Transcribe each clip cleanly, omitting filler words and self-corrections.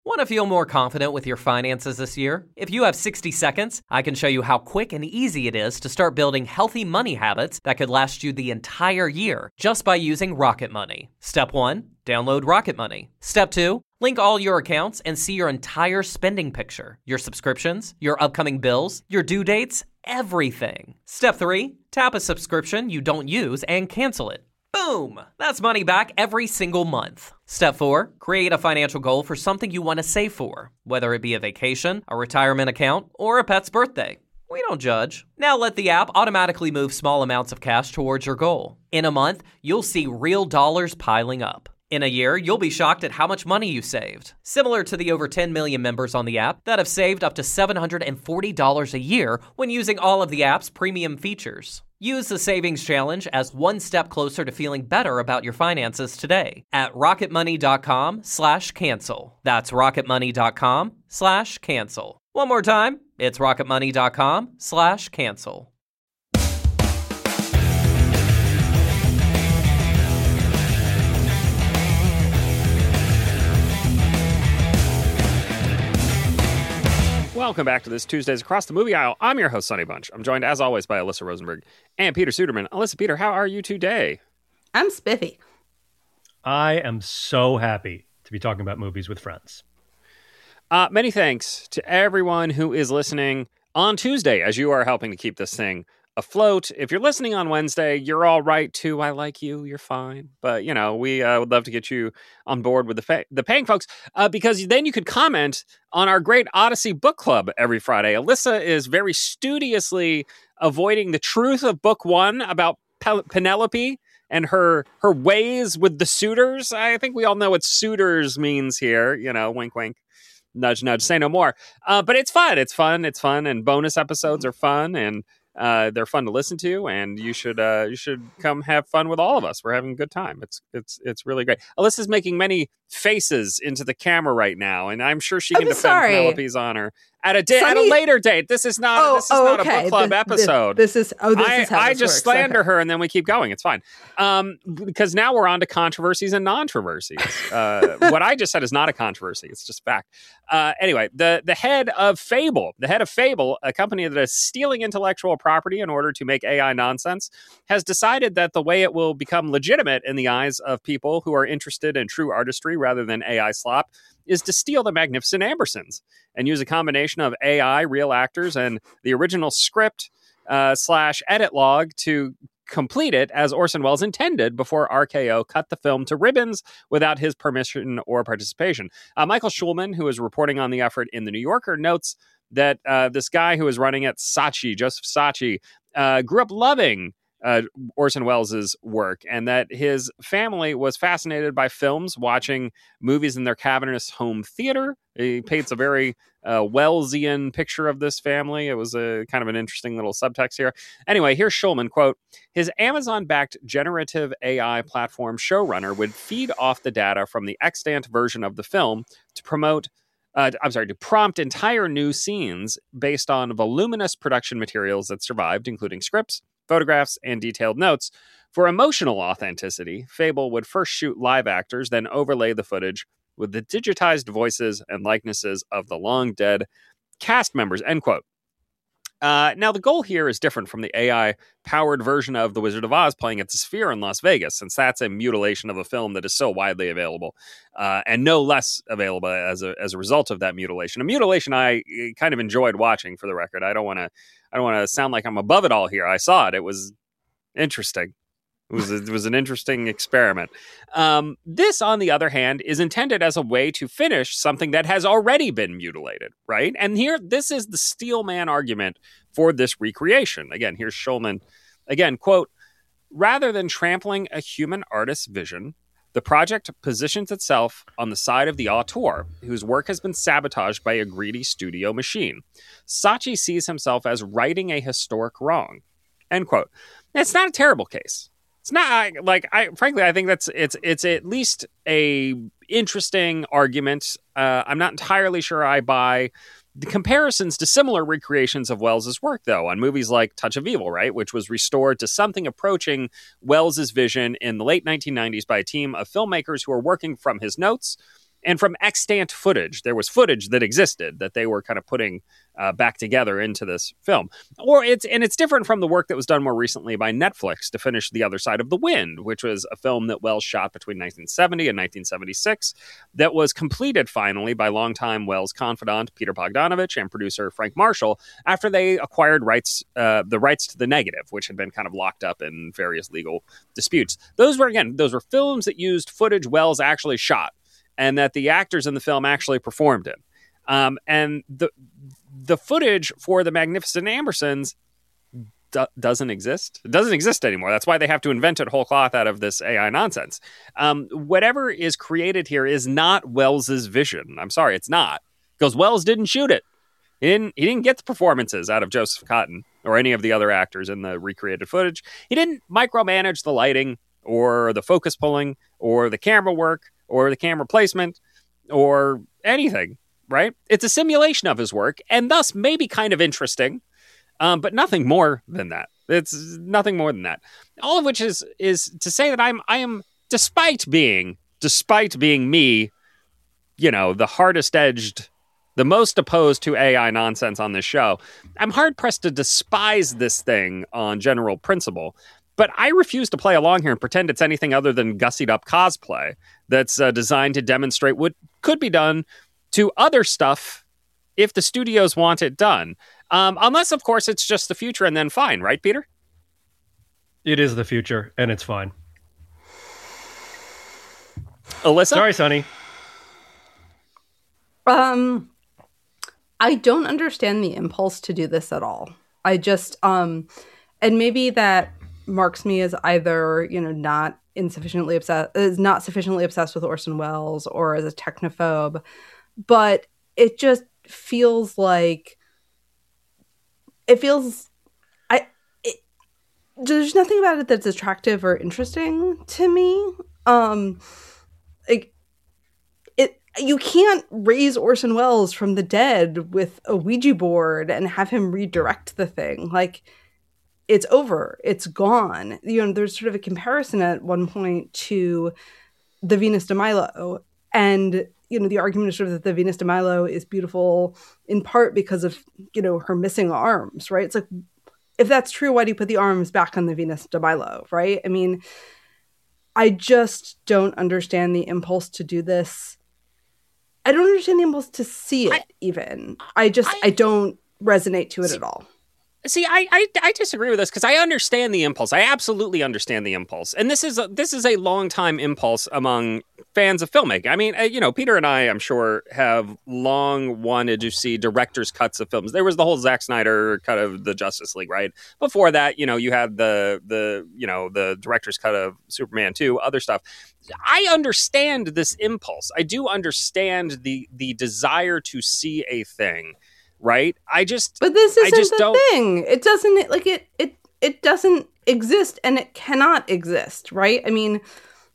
Want to feel more confident with your finances this year? If you have 60 seconds, I can show you how quick and easy it is to start building healthy money habits that could last you the entire year just by using Rocket Money. Step 1, download Rocket Money. Step 2, link all your accounts and see your entire spending picture, your subscriptions, your upcoming bills, your due dates, everything. Step 3, tap a subscription you don't use and cancel it. Boom! That's money back every single month. Step 4, create a financial goal for something you want to save for, whether it be a vacation, a retirement account, or a pet's birthday. We don't judge. Now let the app automatically move small amounts of cash towards your goal. In a month, you'll see real dollars piling up. In a year, you'll be shocked at how much money you saved. Similar to the over 10 million members on the app that have saved up to $740 a year when using all of the app's premium features. Use the Savings Challenge as one step closer to feeling better about your finances today at rocketmoney.com/cancel. That's rocketmoney.com/cancel. One more time, it's rocketmoney.com/cancel. Welcome back to this Tuesdays Across the Movie Aisle. I'm your host, Sonny Bunch. I'm joined, as always, by Alyssa Rosenberg and Peter Suderman. Alyssa, Peter, how are you today? I'm spiffy. I am so happy to be talking about movies with friends. Many thanks to everyone who is listening on Tuesday, as you are helping to keep this thing afloat. If you're listening on Wednesday, you're all right, too. I like you. You're fine. But, you know, we would love to get you on board with the paying folks, because then you could comment on our great Odyssey book club every Friday. Alyssa is very studiously avoiding the truth of book one about Penelope and her ways with the suitors. I think we all know what suitors means here. You know, wink, wink. Nudge, nudge, say no more. But it's fun. It's fun. It's fun. And bonus episodes are fun. And they're fun to listen to, and you should come have fun with all of us. We're having a good time. It's really great. Alyssa's making many faces into the camera right now, and I'm sure she can defend Penelope's honor at a later date. This is not a book club episode. This is how I just works. slander her, and then we keep going. It's fine, because now we're on to controversies and non-controversies. What I just said is not a controversy; it's just fact. Anyway, the head of Fable, a company that is stealing intellectual property in order to make AI nonsense, has decided that the way it will become legitimate in the eyes of people who are interested in true artistry rather than AI slop is to steal the Magnificent Ambersons and use a combination of AI, real actors, and the original script / edit log to complete it as Orson Welles intended before RKO cut the film to ribbons without his permission or participation. Michael Schulman, who is reporting on the effort in The New Yorker, notes that this guy who is running it, Joseph Saatchi, grew up loving Orson Welles' work, and that his family was fascinated by films, watching movies in their cavernous home theater. He paints a very Wellesian picture of this family. It was a kind of an interesting little subtext here. Anyway, here's Schulman, quote, his Amazon-backed generative AI platform Showrunner would feed off the data from the extant version of the film to prompt entire new scenes based on voluminous production materials that survived, including scripts, photographs, and detailed notes. For emotional authenticity, Fable would first shoot live actors, then overlay the footage with the digitized voices and likenesses of the long-dead cast members, end quote. Now, the goal here is different from the AI-powered version of The Wizard of Oz playing at the Sphere in Las Vegas, since that's a mutilation of a film that is so widely available, and no less available as a result of that mutilation. A mutilation I kind of enjoyed watching, for the record. I don't want to sound like I'm above it all here. I saw it. It was interesting. It was an interesting experiment. This, on the other hand, is intended as a way to finish something that has already been mutilated, right? And here, this is the Steelman argument for this recreation. Again, here's Schulman. Again, quote, rather than trampling a human artist's vision, the project positions itself on the side of the auteur, whose work has been sabotaged by a greedy studio machine. Saatchi sees himself as righting a historic wrong, end quote. It's not a terrible case. It's not frankly, I think it's at least a interesting argument. I'm not entirely sure I buy the comparisons to similar recreations of Welles's work, though, on movies like Touch of Evil, right, which was restored to something approaching Welles's vision in the late 1990s by a team of filmmakers who are working from his notes. and from extant footage. There was footage that existed that they were kind of putting back together into this film. It's different from the work that was done more recently by Netflix to finish The Other Side of the Wind, which was a film that Welles shot between 1970 and 1976 that was completed finally by longtime Welles confidant Peter Bogdanovich and producer Frank Marshall after they acquired the rights to the negative, which had been kind of locked up in various legal disputes. Those were films that used footage Welles actually shot and that the actors in the film actually performed in. And the footage for The Magnificent Ambersons doesn't exist. It doesn't exist anymore. That's why they have to invent it whole cloth out of this AI nonsense. Whatever is created here is not Welles's vision. I'm sorry, it's not. Because Welles didn't shoot it. He didn't get the performances out of Joseph Cotten or any of the other actors in the recreated footage. He didn't micromanage the lighting or the focus pulling or the camera work or the camera placement or anything, right? It's a simulation of his work and thus maybe kind of interesting, but nothing more than that. It's nothing more than that. All of which is to say that I am despite being me, the hardest edged, the most opposed to AI nonsense on this show, I'm hard pressed to despise this thing on general principle. But I refuse to play along here and pretend it's anything other than gussied up cosplay that's designed to demonstrate what could be done to other stuff if the studios want it done. Unless, of course, it's just the future and then fine, right, Peter? It is the future, and it's fine. Alyssa? Sorry, Sonny. I don't understand the impulse to do this at all. I just, and maybe that marks me as either, not sufficiently obsessed with Orson Welles or as a technophobe, but it just feels like there's nothing about it that's attractive or interesting to me. You can't raise Orson Welles from the dead with a Ouija board and have him redirect the thing. Like, it's over. It's gone. There's sort of a comparison at one point to the Venus de Milo. And, the argument is sort of that the Venus de Milo is beautiful in part because of, her missing arms, right? It's like, if that's true, why do you put the arms back on the Venus de Milo, right? I mean, I just don't understand the impulse to do this. I don't understand the impulse to see it, even. I don't resonate to it at all. See, I disagree with this because I understand the impulse. I absolutely understand the impulse. And this is a long-time impulse among fans of filmmaking. I mean, Peter and I, I'm sure, have long wanted to see director's cuts of films. There was the whole Zack Snyder cut of the Justice League, right? Before that, you had the director's cut of Superman 2, other stuff. I understand this impulse. I do understand the desire to see a thing. Right? But this isn't the thing. It doesn't it doesn't exist and it cannot exist, right? I mean,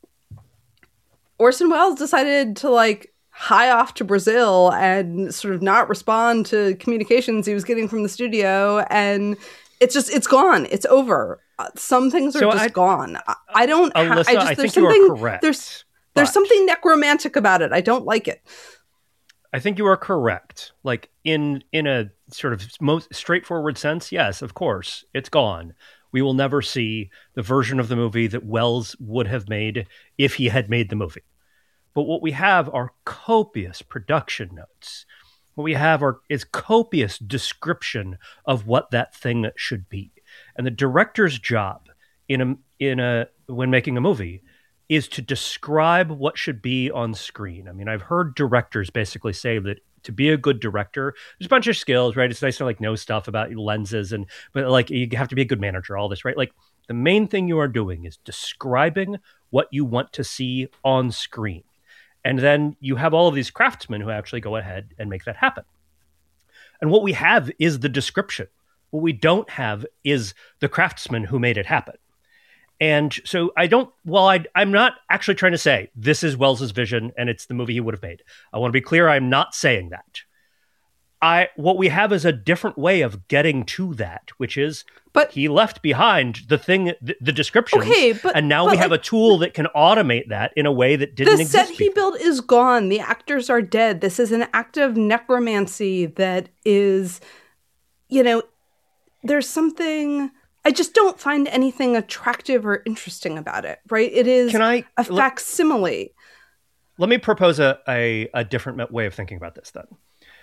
Orson Welles decided to hie off to Brazil and sort of not respond to communications he was getting from the studio, and it's gone. It's over. Some things are gone. I don't. Alyssa, I think you are correct. There's something necromantic about it. I don't like it. I think you are correct. In a sort of most straightforward sense, yes, of course, it's gone. We will never see the version of the movie that Welles would have made if he had made the movie. But what we have are copious production notes. What we have is copious description of what that thing should be. And the director's job when making a movie is to describe what should be on screen. I mean, I've heard directors basically say that to be a good director, there's a bunch of skills, right? It's nice to know stuff about lenses, but you have to be a good manager, all this, right? The main thing you are doing is describing what you want to see on screen. And then you have all of these craftsmen who actually go ahead and make that happen. And what we have is the description. What we don't have is the craftsman who made it happen. And so I'm not actually trying to say this is Welles's vision and it's the movie he would have made. I want to be clear, I'm not saying that. what we have is a different way of getting to that, which is But he left behind the thing, the descriptions, and now we have a tool that can automate that in a way that didn't exist. The set he before. built is gone. The actors are dead. This is an act of necromancy that is, there's something. I just don't find anything attractive or interesting about it. Right? It is a facsimile. Let me propose a different way of thinking about this then.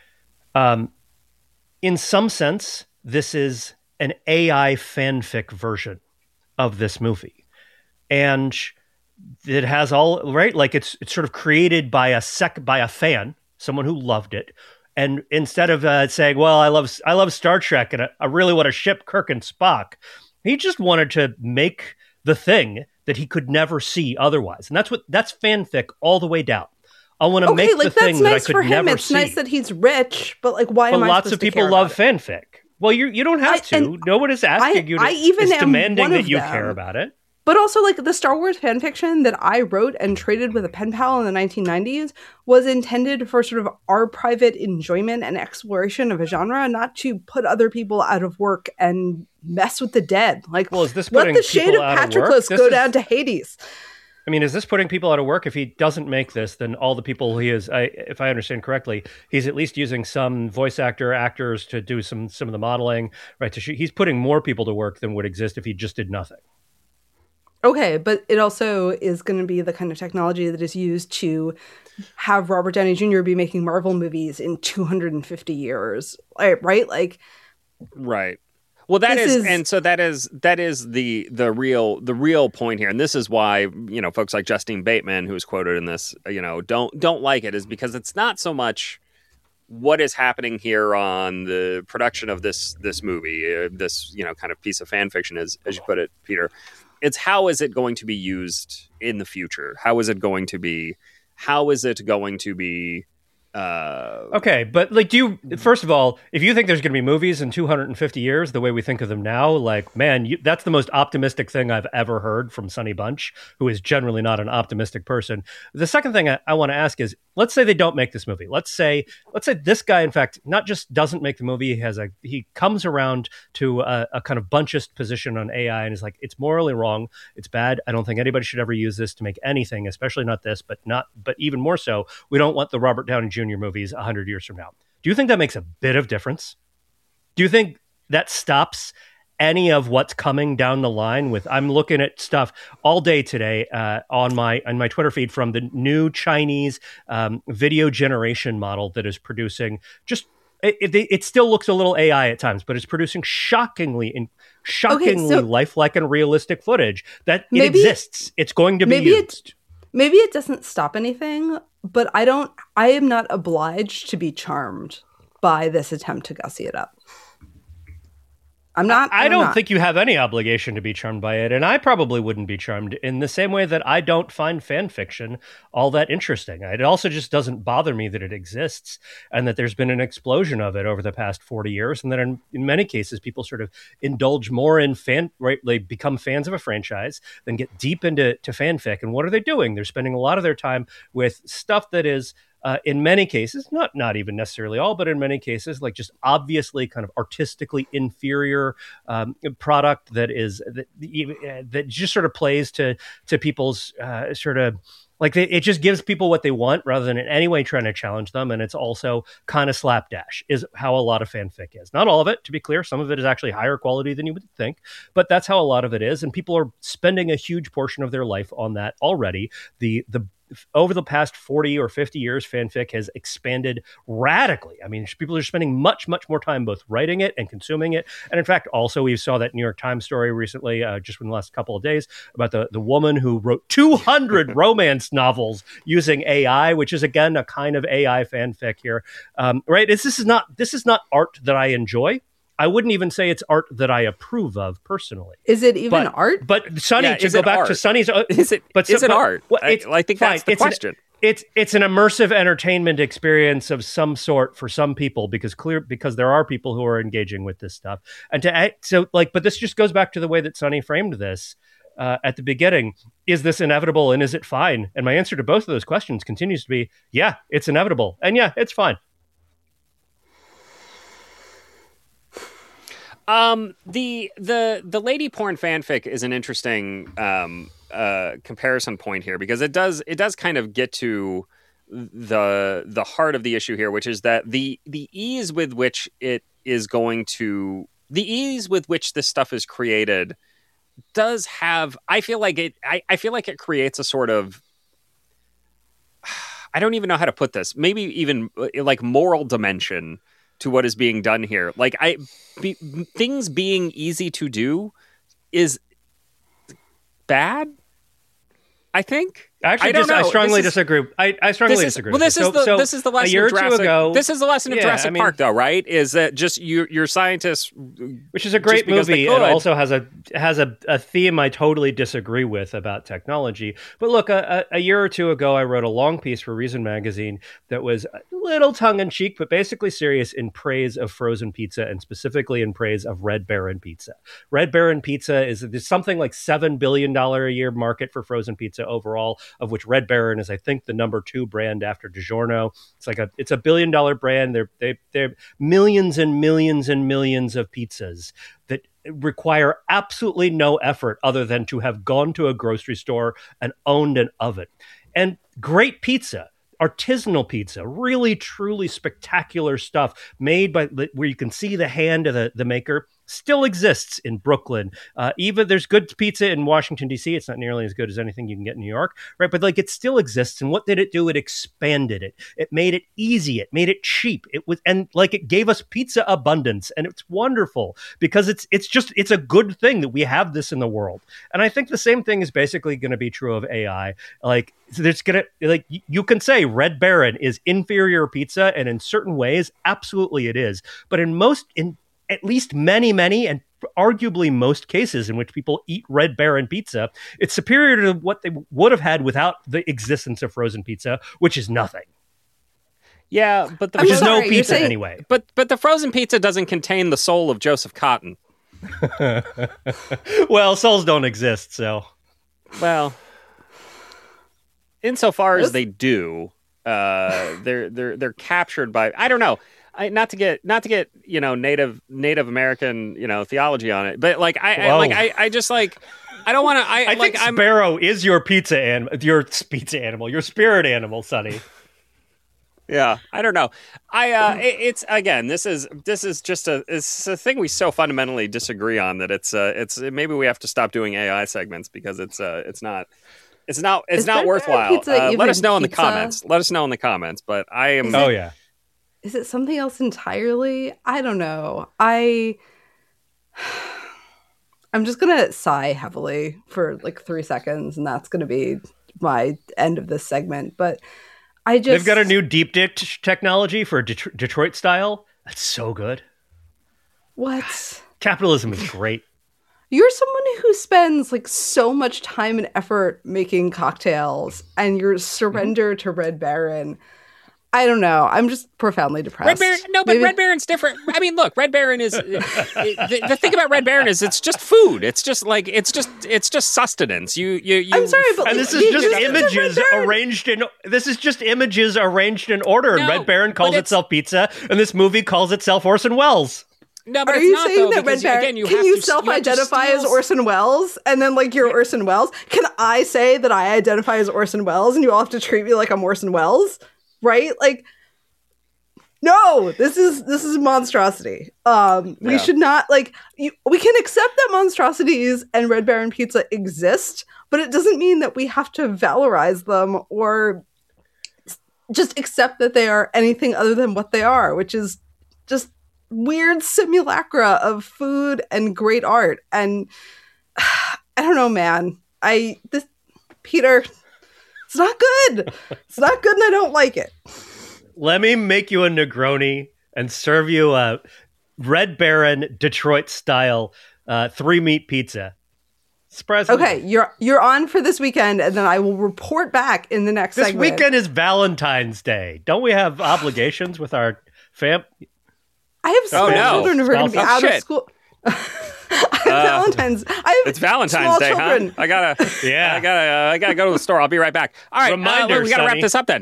In some sense, this is an AI fanfic version of this movie. And it has all, right? Like it's sort of created by a fan, someone who loved it. And instead of saying, well, I love Star Trek and I really want to ship Kirk and Spock, he just wanted to make the thing that he could never see otherwise. And that's fanfic all the way down. I want to make the thing that I could never see. It's nice that he's rich, but why am I supposed to care about it? But lots of people love fanfic. Well, you don't have to. No one is asking you to. It's demanding that you care about it. But also, the Star Wars fanfiction that I wrote and traded with a pen pal in the 1990s was intended for sort of our private enjoyment and exploration of a genre, not to put other people out of work and mess with the dead. Let the shade of Patroclus go down to Hades. I mean, is this putting people out of work? If he doesn't make this, then all the people he is, if I understand correctly, he's at least using some voice actors to do some of the modeling, right? He's putting more people to work than would exist if he just did nothing. Okay, but it also is going to be the kind of technology that is used to have Robert Downey Jr. be making Marvel movies in 250 years, right? Right. Well, that is the real point here, and this is why folks like Justine Bateman, who is quoted in this, don't like it, is because it's not so much what is happening here on the production of this movie, this kind of piece of fan fiction, as you put it, Peter. It's how is it going to be used in the future? How is it going to be? Okay, but first of all, if you think there's going to be movies in 250 years the way we think of them now, that's the most optimistic thing I've ever heard from Sonny Bunch, who is generally not an optimistic person. The second thing I want to ask is, let's say they don't make this movie. Let's say this guy, in fact, not just doesn't make the movie, he comes around to a kind of bunchist position on AI and is like, it's morally wrong, it's bad. I don't think anybody should ever use this to make anything, especially not this, but even more so, we don't want the Robert Downey Jr. movies 100 years from now. Do you think that makes a bit of difference? Do you think that stops any of what's coming down the line with, I'm looking at stuff all day today on my Twitter feed from the new Chinese video generation model that is producing just, it still looks a little AI at times, but it's producing shockingly lifelike and realistic footage that it exists. It's going to be used. Maybe it doesn't stop anything, but I am not obliged to be charmed by this attempt to gussy it up. I don't think you have any obligation to be charmed by it, and I probably wouldn't be charmed in the same way that I don't find fan fiction all that interesting. It also just doesn't bother me that it exists and that there's been an explosion of it over the past 40 years, and that in many cases people sort of indulge more in they become fans of a franchise, then get deep into fanfic. And what are they doing? They're spending a lot of their time with stuff that is in many cases, not even necessarily all, but in many cases, just obviously kind of artistically inferior product that just sort of plays to people's sort of it just gives people what they want rather than in any way trying to challenge them. And it's also kind of slapdash is how a lot of fanfic is. Not all of it, to be clear. Some of it is actually higher quality than you would think, but that's how a lot of it is. And people are spending a huge portion of their life on that already. Over the past 40 or 50 years, fanfic has expanded radically. I mean, people are spending much, much more time both writing it and consuming it. And in fact, also, we saw that New York Times story recently, just in the last couple of days, about the woman who wrote 200 romance novels using AI, which is, again, a kind of AI fanfic here. Right? This is not art that I enjoy. I wouldn't even say it's art that I approve of personally. Is it even art? But Sonny, to go back to Sonny's, is it art? Well, I think that's the question. It's an immersive entertainment experience of some sort for some people because there are people who are engaging with this stuff. But this just goes back to the way that Sonny framed this at the beginning. Is this inevitable and is it fine? And my answer to both of those questions continues to be, yeah, it's inevitable, and yeah, it's fine. The lady porn fanfic is an interesting comparison point here, because it does kind of get to the heart of the issue here, which is that the ease with which this stuff is created does have, I feel like it creates a sort of, I don't even know how to put this, maybe even like moral dimension to what is being done here. Like things being easy to do is bad, I think. Actually, I strongly disagrui. I strongly disagree. Well, this is the lesson a year of or two Jurassic. ago, this is the lesson of Jurassic Park, though, right? Is that just your scientists, which is a great movie, and also has a theme I totally disagree with about technology. But look, a year or two ago, I wrote a long piece for Reason magazine that was a little tongue in cheek, but basically serious, in praise of frozen pizza, and specifically in praise of Red Baron pizza. Red Baron pizza is something like $7 billion a year market for frozen pizza overall, of which Red Baron is, I think, the number 2 brand after DiGiorno. It's a $1 billion brand. They're millions and millions and millions of pizzas that require absolutely no effort other than to have gone to a grocery store and owned an oven. And great pizza, artisanal pizza, really, truly spectacular stuff made by where you can see the hand of the maker, still exists in Brooklyn. Even there's good pizza in Washington, D.C. It's not nearly as good as anything you can get in New York, right? But like, it still exists. And what did it do? It expanded it. It made it easy. It made it cheap. It gave us pizza abundance. And it's wonderful because it's a good thing that we have this in the world. And I think the same thing is basically going to be true of AI. Like, you can say Red Baron is inferior pizza, and in certain ways, absolutely it is. But in at least many, and arguably most cases in which people eat Red Baron pizza, it's superior to what they would have had without the existence of frozen pizza, which is nothing. Yeah, but which is no pizza anyway. But the frozen pizza doesn't contain the soul of Joseph Cotton. Well, souls don't exist, so. Well, insofar as they do, they're captured by, I don't know. Not to get Native American theology on it, but like I just like, I don't want to. I think Sparrow is your pizza animal, your spirit animal, Sonny. Yeah, I don't know. It's again, this is just it's a thing we so fundamentally disagree on that it's maybe we have to stop doing AI segments because it's not worthwhile. Let us know in the comments. Let us know in the comments. But I am. Oh yeah. Is it something else entirely? I don't know. I'm just going to sigh heavily for like 3 seconds, and that's going to be my end of this segment. But they've got a new deep dish technology for Detroit style. That's so good. What? Capitalism is great. You're someone who spends like so much time and effort making cocktails, and your surrender to Red Baron. I don't know. I'm just profoundly depressed. Red Baron's different. I mean, look, Red Baron is the thing about Red Baron is it's just food. It's just sustenance. You. I'm sorry, but and this is just images arranged in. This is just images arranged in order. And Red Baron calls itself pizza, and this movie calls itself Orson Welles. No, but are it's you not, saying though, that Red Baron? Again, can you self-identify as Orson Welles, and then like you're Orson Welles? Can I say that I identify as Orson Welles, and you all have to treat me like I'm Orson Welles? Right? Like, no, this is monstrosity. We should not we can accept that monstrosities and Red Baron pizza exist, but it doesn't mean that we have to valorize them or just accept that they are anything other than what they are, which is just weird simulacra of food and great art. And I don't know, man. Peter, it's not good. It's not good, and I don't like it. Let me make you a Negroni and serve you a Red Baron Detroit style 3-meat pizza. Surprisingly. Okay, you're on for this weekend, and then I will report back in the next segment. This weekend is Valentine's Day. Don't we have obligations with our fam? I have small children who are going to be out of school. It's Valentine's Day, children. huh? I gotta go to the store. I'll be right back. All right, Reminder, we gotta wrap this up then.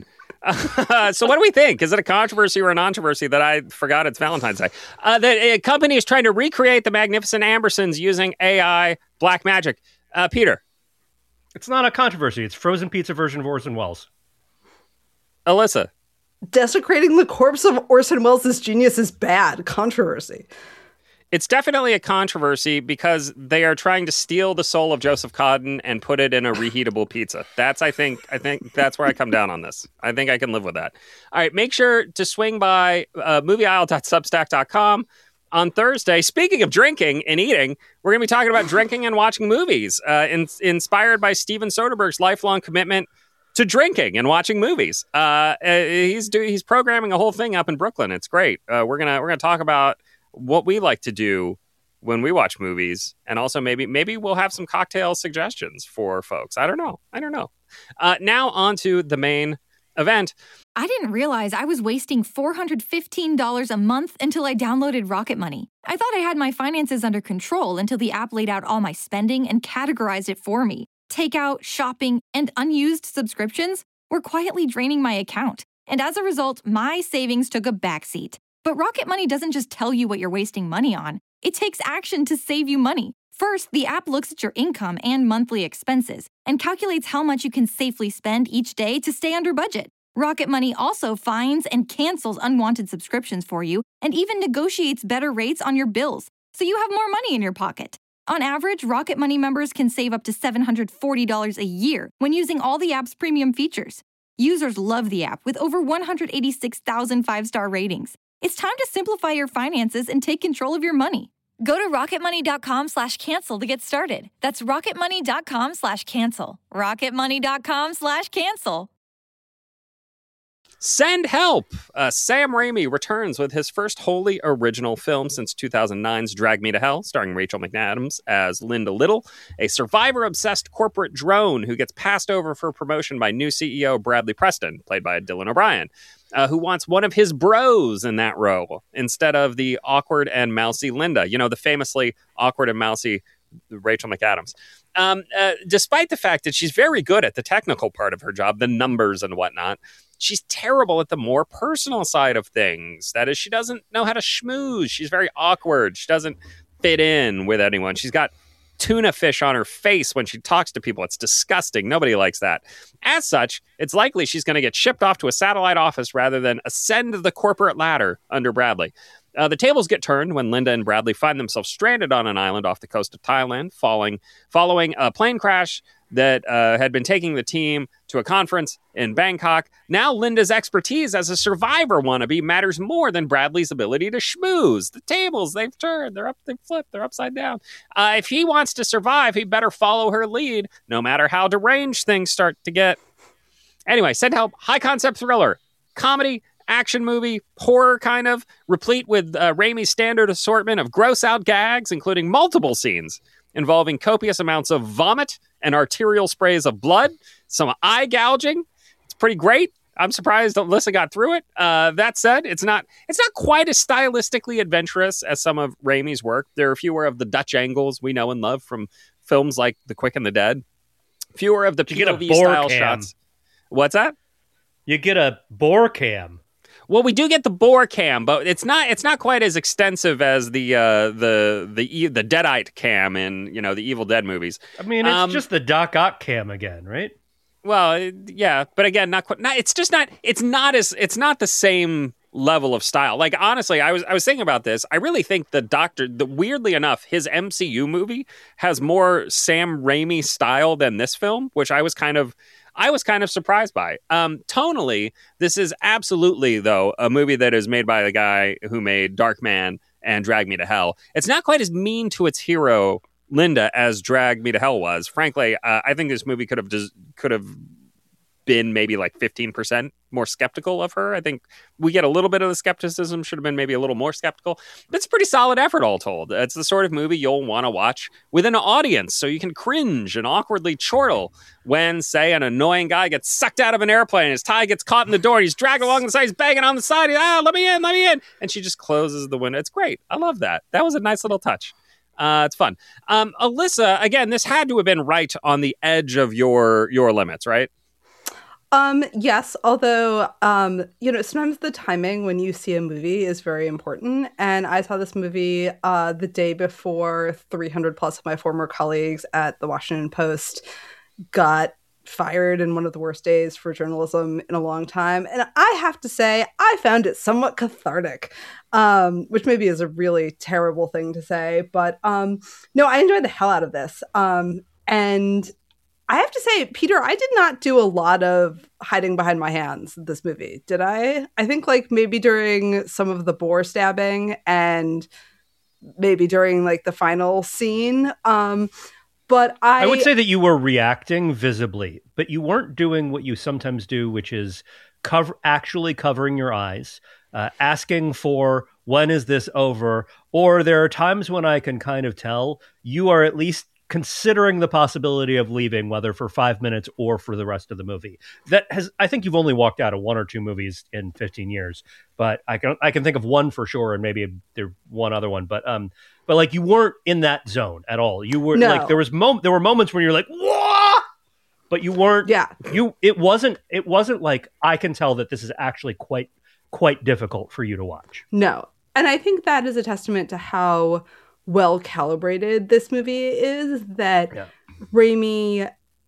So what do we think? Is it a controversy or a non-controversy that I forgot it's Valentine's Day? The company is trying to recreate the Magnificent Ambersons using AI black magic. Peter. It's not a controversy. It's frozen pizza version of Orson Welles. Alyssa. Desecrating the corpse of Orson Welles' genius is bad. Controversy. It's definitely a controversy because they are trying to steal the soul of Joseph Cotten and put it in a reheatable pizza. I think that's where I come down on this. I think I can live with that. All right, make sure to swing by movieaisle.substack.com on Thursday. Speaking of drinking and eating, we're going to be talking about drinking and watching movies, inspired by Steven Soderbergh's lifelong commitment to drinking and watching movies. He's programming a whole thing up in Brooklyn. It's great. We're gonna talk about what we like to do when we watch movies, and also maybe we'll have some cocktail suggestions for folks. I don't know. Now on to the main event. I didn't realize I was wasting $415 a month until I downloaded Rocket Money. I thought I had my finances under control until the app laid out all my spending and categorized it for me. Takeout, shopping, and unused subscriptions were quietly draining my account. And as a result, my savings took a backseat. But Rocket Money doesn't just tell you what you're wasting money on. It takes action to save you money. First, the app looks at your income and monthly expenses and calculates how much you can safely spend each day to stay under budget. Rocket Money also finds and cancels unwanted subscriptions for you and even negotiates better rates on your bills, so you have more money in your pocket. On average, Rocket Money members can save up to $740 a year when using all the app's premium features. Users love the app with over 186,000 five-star ratings. It's time to simplify your finances and take control of your money. Go to rocketmoney.com/cancel to get started. That's rocketmoney.com/cancel. rocketmoney.com/cancel. Send help! Sam Raimi returns with his first wholly original film since 2009's Drag Me to Hell, starring Rachel McAdams as Linda Little, a survivor-obsessed corporate drone who gets passed over for promotion by new CEO Bradley Preston, played by Dylan O'Brien, who wants one of his bros in that role instead of the awkward and mousy Linda. You know, the famously awkward and mousy Rachel McAdams. Despite the fact that she's very good at the technical part of her job, the numbers and whatnot, she's terrible at the more personal side of things. That is, she doesn't know how to schmooze. She's very awkward. She doesn't fit in with anyone. She's got tuna fish on her face when she talks to people. It's disgusting. Nobody likes that. As such, it's likely she's going to get shipped off to a satellite office rather than ascend the corporate ladder under Bradley. The tables get turned when Linda and Bradley find themselves stranded on an island off the coast of Thailand, following a plane crash that had been taking the team to a conference in Bangkok. Now Linda's expertise as a survivor wannabe matters more than Bradley's ability to schmooze. The tables, they've turned, they've flipped, they're upside down. If he wants to survive, he better follow her lead, no matter how deranged things start to get. Anyway, Send Help, high-concept thriller, comedy, action movie, horror kind of, replete with Raimi's standard assortment of gross-out gags, including multiple scenes involving copious amounts of vomit and arterial sprays of blood, some eye gouging. It's pretty great. I'm surprised Alyssa got through it. That said, it's not quite as stylistically adventurous as some of Raimi's work. There are fewer of the Dutch angles we know and love from films like The Quick and the Dead. Fewer of the POV-style shots. What's that? You get a bore cam. Well, we do get the bore cam, but it's not quite as extensive as the Deadite cam in the Evil Dead movies. I mean, it's just the Doc Ock cam again, right? Well, yeah, but again, not quite. It's not the same level of style. Like, honestly, I was thinking about this. I really think weirdly enough, his MCU movie has more Sam Raimi style than this film, which I was kind of surprised by. Tonally, this is absolutely, though, a movie that is made by the guy who made Darkman and Drag Me to Hell. It's not quite as mean to its hero, Linda, as Drag Me to Hell was. Frankly, I think this movie could have been maybe like 15% more skeptical of her. I think we get a little bit of the skepticism, should have been maybe a little more skeptical. But it's a pretty solid effort, all told. It's the sort of movie you'll want to watch with an audience so you can cringe and awkwardly chortle when, say, an annoying guy gets sucked out of an airplane, his tie gets caught in the door, and he's dragged along the side, he's banging on the side, let me in, and she just closes the window. It's great. I love that. That was a nice little touch. It's fun. Alyssa, again, this had to have been right on the edge of your limits, right? Yes, although, sometimes the timing when you see a movie is very important. And I saw this movie the day before 300 plus of my former colleagues at the Washington Post got fired in one of the worst days for journalism in a long time. And I have to say, I found it somewhat cathartic, which maybe is a really terrible thing to say. But no, I enjoyed the hell out of this. And I have to say, Peter, I did not do a lot of hiding behind my hands in this movie, did I? I think maybe during some of the boar stabbing and maybe during the final scene. But I would say that you were reacting visibly, but you weren't doing what you sometimes do, which is actually covering your eyes, asking for when is this over? Or there are times when I can kind of tell you are at least considering the possibility of leaving, whether for 5 minutes or for the rest of the movie. I think you've only walked out of 1 or 2 movies in 15 years, but I can think of one for sure, and maybe there one other one, but you weren't in that zone at all. You were there were moments when you're like, whoa, but you weren't. Yeah. It wasn't like I can tell that this is actually quite difficult for you to watch. No, and I think that is a testament to how well calibrated this movie is, that Raimi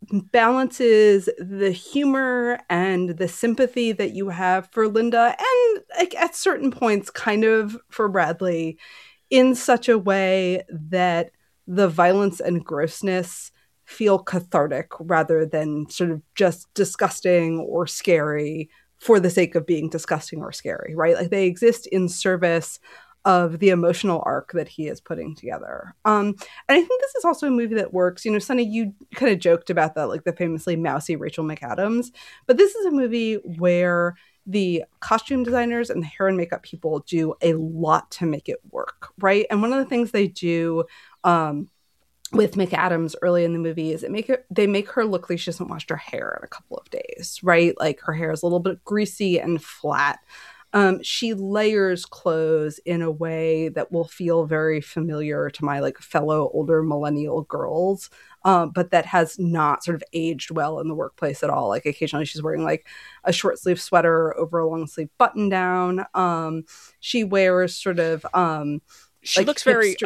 balances the humor and the sympathy that you have for Linda and at certain points kind of for Bradley in such a way that the violence and grossness feel cathartic rather than sort of just disgusting or scary for the sake of being disgusting or scary, right? They exist in service of the emotional arc that he is putting together. And I think this is also a movie that works. Sonny, you kind of joked about that, the famously mousy Rachel McAdams. But this is a movie where the costume designers and the hair and makeup people do a lot to make it work, right? And one of the things they do with McAdams early in the movie is they make her look like she hasn't washed her hair in a couple of days, right? Her hair is a little bit greasy and flat. She layers clothes in a way that will feel very familiar to my fellow older millennial girls, but that has not sort of aged well in the workplace at all. Occasionally she's wearing a short sleeve sweater over a long sleeve button down. She wears sort of she looks very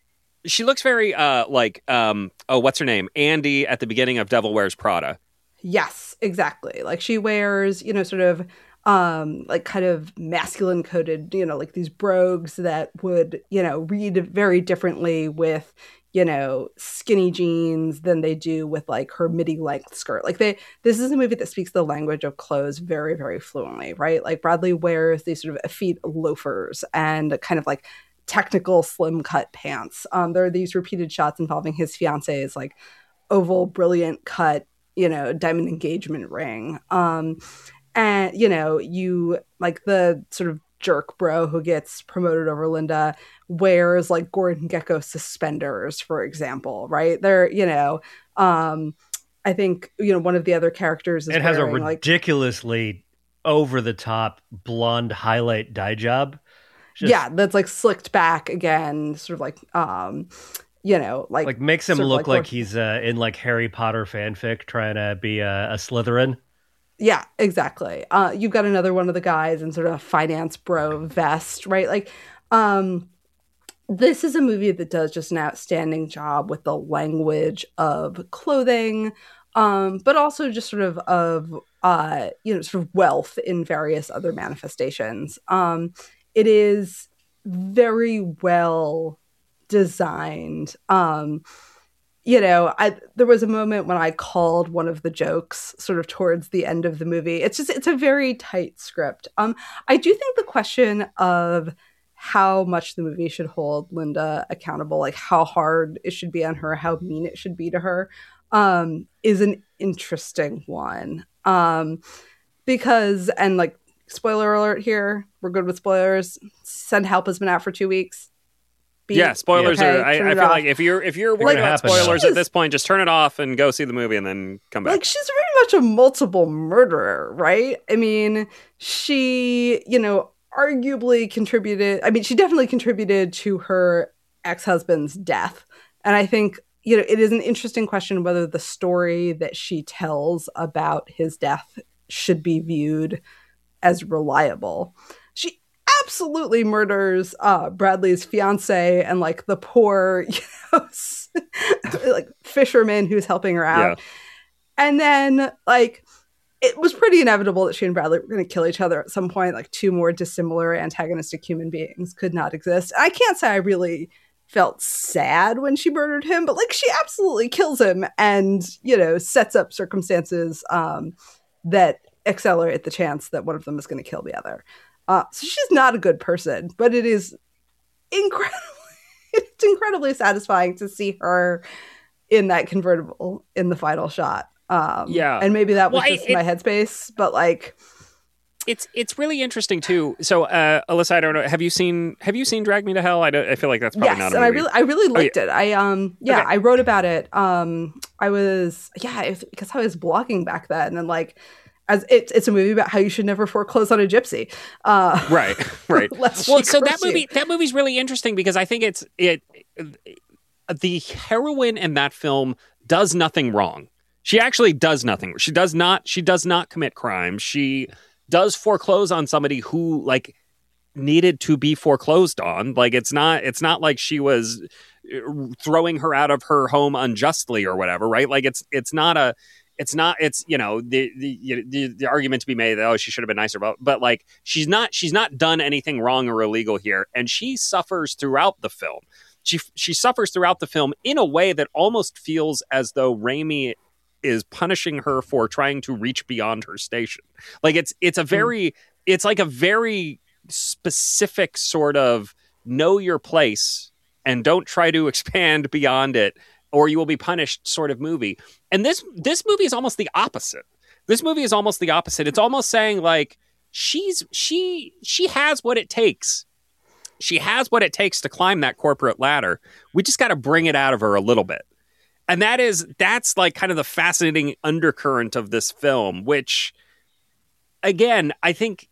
what's her name? Andy at the beginning of Devil Wears Prada. Yes, exactly. She wears, sort of kind of masculine coded, these brogues that would, read very differently with, skinny jeans than they do with her midi length skirt. This is a movie that speaks the language of clothes very, very fluently, right? Bradley wears these sort of effete loafers and kind of technical slim cut pants. There are these repeated shots involving his fiance's oval, brilliant cut, diamond engagement ring. And, you the sort of jerk bro who gets promoted over Linda wears Gordon Gekko suspenders, for example, right? They're, I think, one of the other characters is has a ridiculously over the top blonde highlight dye job. That's slicked back again, sort of makes him look like he's in Harry Potter fanfic trying to be a Slytherin. Yeah, exactly. You've got another one of the guys in sort of a finance bro vest, right? This is a movie that does just an outstanding job with the language of clothing, but also just sort of sort of wealth in various other manifestations. It is very well designed. There was a moment when I called one of the jokes sort of towards the end of the movie. It's a very tight script. I do think the question of how much the movie should hold Linda accountable, how hard it should be on her, how mean it should be to her, is an interesting one. Because, and spoiler alert here, we're good with spoilers. Send Help has been out for 2 weeks. Spoilers okay, are. I feel like if you're worried about spoilers at this point, just turn it off and go see the movie and then come back. She's very much a multiple murderer, right? I mean, she, arguably contributed. I mean, she definitely contributed to her ex-husband's death, and I think it is an interesting question whether the story that she tells about his death should be viewed as reliable. She absolutely murders Bradley's fiance and like the poor like fisherman who's helping her out. Yeah. And then like it was pretty inevitable that she and Bradley were going to kill each other at some point. Like two more dissimilar antagonistic human beings could not exist. I can't say I really felt sad when she murdered him, but like she absolutely kills him and, you know, sets up circumstances that accelerate the chance that one of them is going to kill the other. So she's not a good person, but it is incredibly satisfying to see her in that convertible in the final shot. And maybe that was just my headspace, but like it's really interesting too. So Alyssa, I don't know, have you seen Drag Me to Hell? I feel like that's probably not a movie. And I really liked it. I wrote about it. Because I was blogging back then, and like as it's a movie about how you should never foreclose on a gypsy. Right. So that movie's really interesting because I think the heroine in that film does nothing wrong. She actually does nothing. She does not commit crimes. She does foreclose on somebody who like needed to be foreclosed on. Like it's not like she was throwing her out of her home unjustly or whatever, right? Like it's you know, the argument to be made that she should have been nicer, but like she's not done anything wrong or illegal here, and she suffers throughout the film. She suffers throughout the film in a way that almost feels as though Raimi is punishing her for trying to reach beyond her station. Like it's like a very specific sort of know your place and don't try to expand beyond it or you will be punished sort of movie. And this movie is almost the opposite. It's almost saying like she has what it takes. She has what it takes to climb that corporate ladder. We just got to bring it out of her a little bit. And that's like kind of the fascinating undercurrent of this film, which again, I think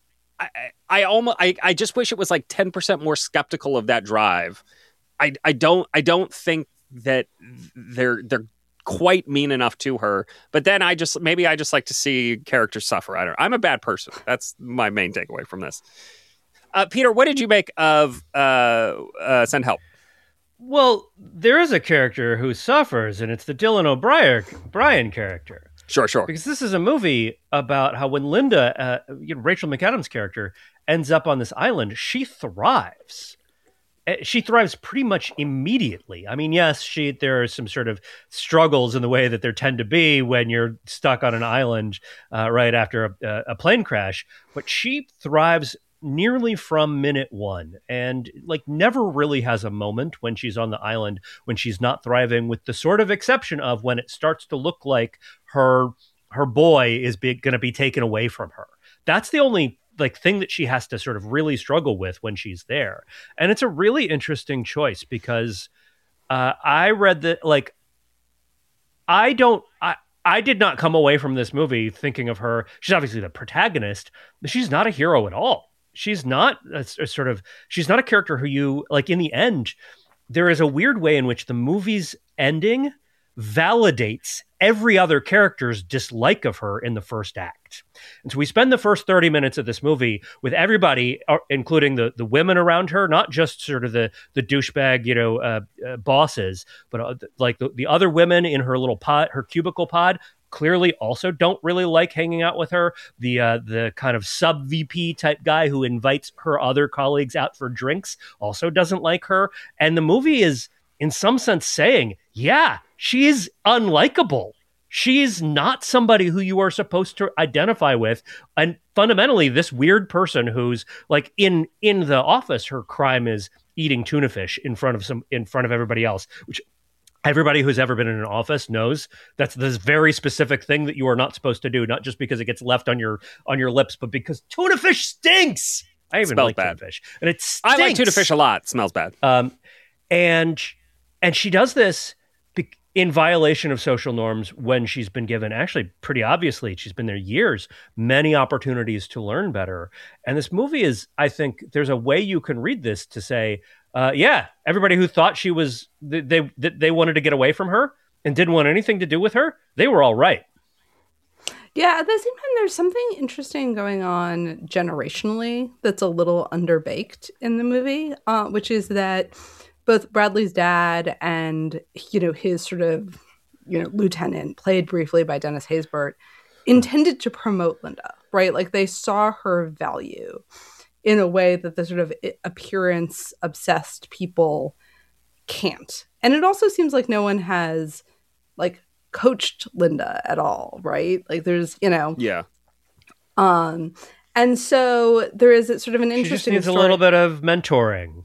I just wish it was like 10% more skeptical of that drive. I don't think that they're quite mean enough to her, but then I just like to see characters suffer. I'm a bad person. That's my main takeaway from this. Peter, what did you make of Send Help? Well, there is a character who suffers, and it's the Dylan O'Brien character. Sure. Because this is a movie about how when Linda, Rachel McAdams' character, ends up on this island, she thrives. She thrives pretty much immediately. I mean, yes, there are some sort of struggles in the way that there tend to be when you're stuck on an island right after a plane crash, but she thrives nearly from minute one, and like never really has a moment when she's on the island when she's not thriving, with the sort of exception of when it starts to look like her boy is going to be taken away from her. That's the only like thing that she has to sort of really struggle with when she's there. And it's a really interesting choice because I read that like I did not come away from this movie thinking of her. She's obviously the protagonist, but she's not a hero at all. She's not she's not a character who you like. In the end, there is a weird way in which the movie's ending validates every other character's dislike of her in the first act. And so we spend the first 30 minutes of this movie with everybody, including the women around her, not just sort of the douchebag, bosses, but like the other women in her little pod, her cubicle pod, clearly also don't really like hanging out with her. The kind of sub VP type guy who invites her other colleagues out for drinks also doesn't like her. And the movie is in some sense saying, yeah, she is unlikable. She is not somebody who you are supposed to identify with. And fundamentally, this weird person who's like in the office, her crime is eating tuna fish in front of everybody else, which everybody who's ever been in an office knows that's this very specific thing that you are not supposed to do, not just because it gets left on your lips, but because tuna fish stinks. I even like tuna fish. And it stinks. I like tuna fish a lot. It smells bad. And she does this in violation of social norms when she's been given, actually pretty obviously, she's been there years, many opportunities to learn better. And this movie is, I think there's a way you can read this to say, yeah, everybody who thought she was, they wanted to get away from her and didn't want anything to do with her, they were all right. Yeah, at the same time, there's something interesting going on generationally that's a little underbaked in the movie, which is that both Bradley's dad and, his sort of, lieutenant, played briefly by Dennis Haysbert, intended to promote Linda, right? Like they saw her value in a way that the sort of appearance-obsessed people can't. And it also seems like no one has, like, coached Linda at all, right? Like there's, Yeah. And so there is sort of an interesting She just needs story. a little bit of mentoring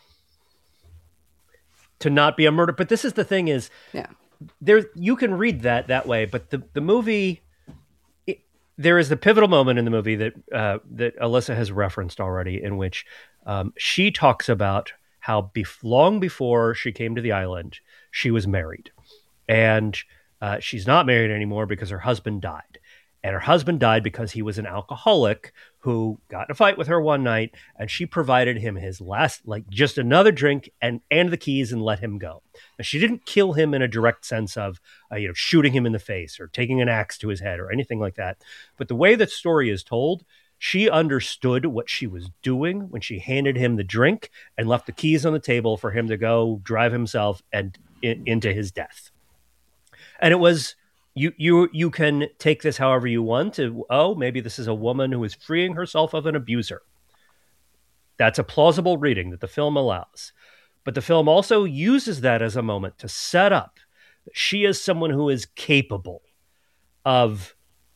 to not be a murder. But this is the thing is, there you can read that way, but the movie, there is the pivotal moment in the movie that Alyssa has referenced already, in which she talks about how long before she came to the island, she was married. And she's not married anymore because her husband died. And her husband died because he was an alcoholic who got in a fight with her one night, and she provided him his last, like, just another drink and the keys and let him go. Now, she didn't kill him in a direct sense of, shooting him in the face or taking an axe to his head or anything like that. But the way that story is told, she understood what she was doing when she handed him the drink and left the keys on the table for him to go drive himself into his death. And it was, you can take this however you want to, maybe this is a woman who is freeing herself of an abuser. That's a plausible reading that the film allows. But the film also uses that as a moment to set up that she is someone who is capable of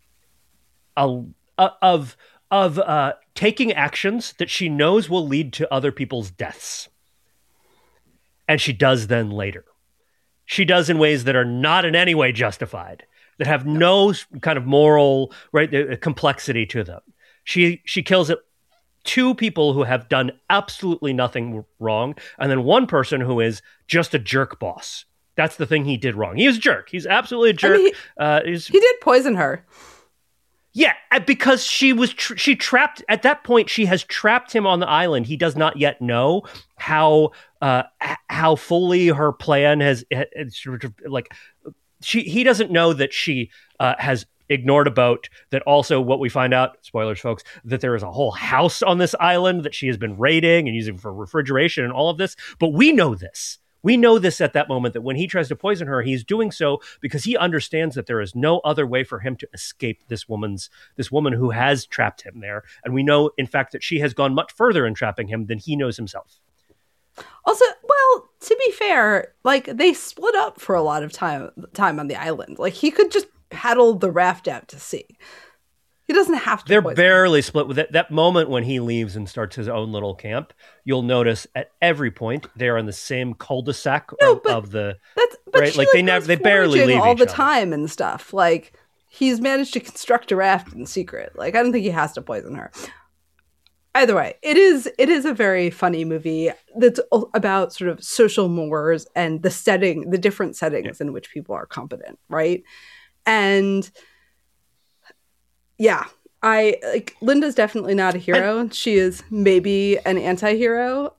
taking actions that she knows will lead to other people's deaths. And she does then later. She does in ways that are not in any way justified, that have no kind of moral complexity to them. She kills it. Two people who have done absolutely nothing wrong, and then one person who is just a jerk boss. That's the thing he did wrong. He was a jerk. He's absolutely a jerk. I mean, he did poison her. Yeah, because she trapped, at that point, she has trapped him on the island. He does not yet know how fully her plan has sort of, like, he doesn't know that she has ignored a boat, that also what we find out, spoilers folks, that there is a whole house on this island that she has been raiding and using for refrigeration and all of this. But we know this. We know this at that moment, that when he tries to poison her, he's doing so because he understands that there is no other way for him to escape this woman who has trapped him there. And we know, in fact, that she has gone much further in trapping him than he knows himself. Also, well, to be fair, like, they split up for a lot of time on the island. Like, he could just paddle the raft out to sea. He doesn't have to. They're barely split with it. That moment when he leaves and starts his own little camp, you'll notice at every point they're in the same cul-de-sac of the. Right, like they barely leave all each the other. time and stuff. Like, he's managed to construct a raft in secret. Like, I don't think he has to poison her. Either way, it is a very funny movie that's about sort of social mores and the different settings in which people are competent, right? And yeah, Linda's definitely not a hero. She is maybe an anti-hero.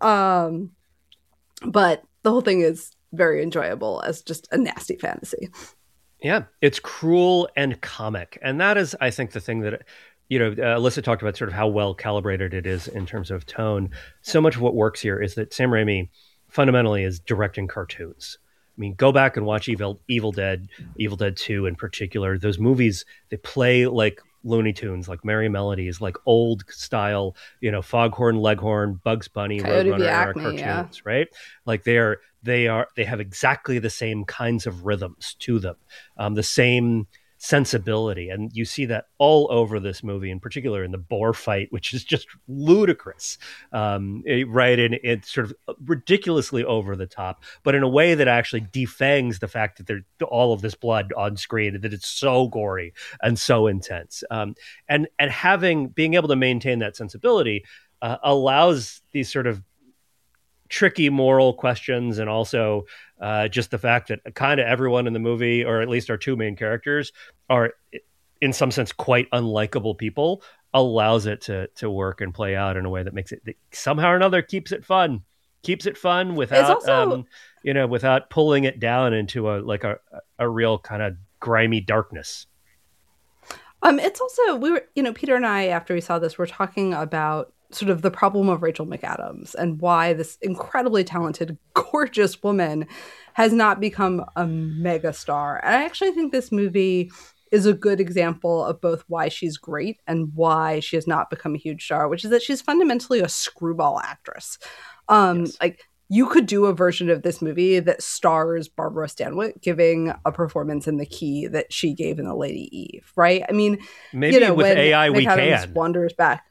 But the whole thing is very enjoyable as just a nasty fantasy. Yeah, it's cruel and comic. And that is, I think, the thing that, Alyssa talked about, sort of how well calibrated it is in terms of tone. So much of what works here is that Sam Raimi fundamentally is directing cartoons. I mean, go back and watch Evil Dead 2 in particular. Those movies, they play like Looney Tunes, like Merry Melodies, like old style, Foghorn Leghorn, Bugs Bunny, Roadrunner era cartoons, right? Like they have exactly the same kinds of rhythms to them, the same sensibility. And you see that all over this movie, in particular in the boar fight, which is just ludicrous, right? And it's sort of ridiculously over the top, but in a way that actually defangs the fact that there's all of this blood on screen, that it's so gory and so intense. And being able to maintain that sensibility allows these sort of tricky moral questions, and also just the fact that kind of everyone in the movie, or at least our two main characters, are in some sense quite unlikable people, allows it to work and play out in a way that makes it, that somehow or another keeps it fun without also, without pulling it down into a real kind of grimy darkness. It's also, Peter and I, after we saw this, were talking about sort of the problem of Rachel McAdams and why this incredibly talented, gorgeous woman has not become a megastar. And I actually think this movie is a good example of both why she's great and why she has not become a huge star, which is that she's fundamentally a screwball actress. Yes. Like, you could do a version of this movie that stars Barbara Stanwyck giving a performance in The Key that she gave in The Lady Eve, right? I mean, maybe with when AI we McAdams can. wanders back.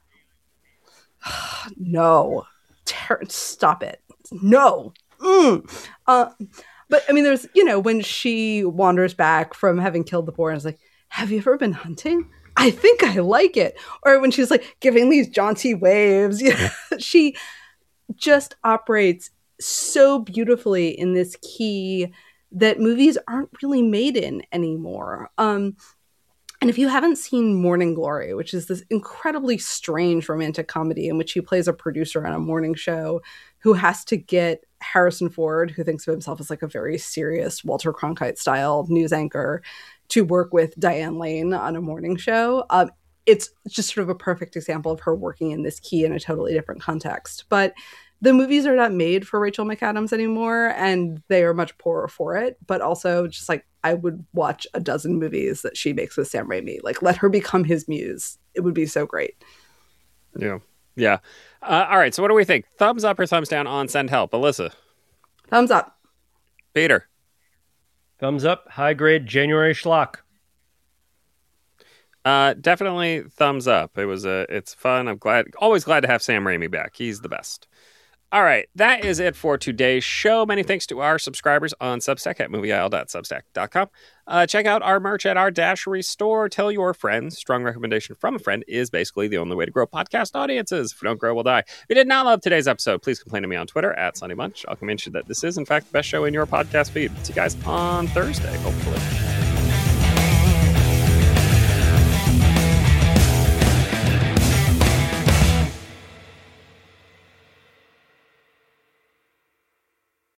No. Stop it. No. But I mean, there's, when she wanders back from having killed the boar and is like, have you ever been hunting? I think I like it. Or when she's like giving these jaunty waves, she just operates so beautifully in this key that movies aren't really made in anymore. And if you haven't seen Morning Glory, which is this incredibly strange romantic comedy in which he plays a producer on a morning show who has to get Harrison Ford, who thinks of himself as like a very serious Walter Cronkite style news anchor, to work with Diane Lane on a morning show. It's just sort of a perfect example of her working in this key in a totally different context. But the movies are not made for Rachel McAdams anymore, and they are much poorer for it. But also, just like, I would watch a dozen movies that she makes with Sam Raimi. Like, let her become his muse. It would be so great. Yeah. All right. So what do we think? Thumbs up or thumbs down on Send Help? Alyssa? Thumbs up. Peter? Thumbs up. High grade January schlock. Definitely thumbs up. It's fun. I'm always glad to have Sam Raimi back. He's the best. All right, that is it for today's show. Many thanks to our subscribers on Substack at movieisle.substack.com. Check out our merch at our Dashery store. Tell your friends. Strong recommendation from a friend is basically the only way to grow podcast audiences. If we don't grow, we'll die. If you did not love today's episode, please complain to me on Twitter at Sunny Bunch. I'll convince you that this is, in fact, the best show in your podcast feed. See you guys on Thursday, hopefully.